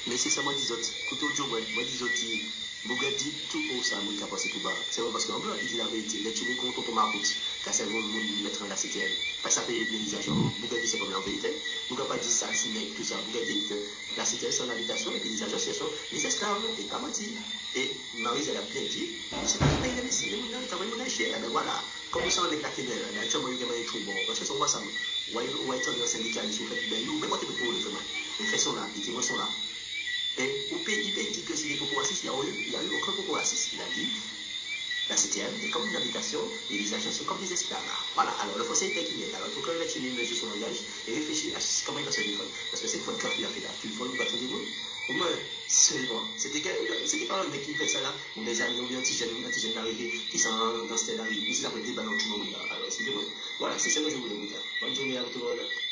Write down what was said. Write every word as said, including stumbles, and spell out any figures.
Mais c'est ça, moi, dis autres. Quand on dit, moi, dis autres, vous dit tout pour ça, moi, qui a passé tout bas. C'est vrai parce qu'en blanc, il dit la vérité. Les tuer contre pour ma route, car c'est vous mettre la C T L. Parce que ça paye les agents. Vous dit c'est pas la vérité. Vous n'avez pas dit ça, c'est tout ça. Vous dit que la C T L, c'est en habitation, et puis les agents, ce sont les esclaves, et pas menti. Et Marie, elle a bien dit, c'est pas payer les messieurs, les gens, quand même, on a cher. Mais voilà, comme ça, on est claqué, actuellement, il y a des trucs bon. Parce que c'est quoi ça? Ouais, ouais, tu as un syndicat, ils sont faits, ben, nous, mais moi, tu peux pour le faire. Les faits sont là, les témoins sont là. Et au pays, il dit que c'est des propos racistes, il n'y a, a eu aucun propos raciste. Il a dit, la C T M est comme une habitation et les agents sont comme des esclaves. Voilà, alors le fossé est qui est. Alors il faut que le tuer mesure son langage et réfléchir à comment il va se défendre. Parce que c'est une fois que tu as fait là, tu le vois, pas tout le monde. Au moins, c'est bon. C'était pas un mec qui fait ça là, ou des amis, ou bien un petit jeune, un petit jeune arrivé qui sont dans cette arrivée, mais c'est après des ballons tout le monde là. Alors, c'est bon. Voilà, c'est ça que je voulais vous dire. Bonne journée à tout le monde.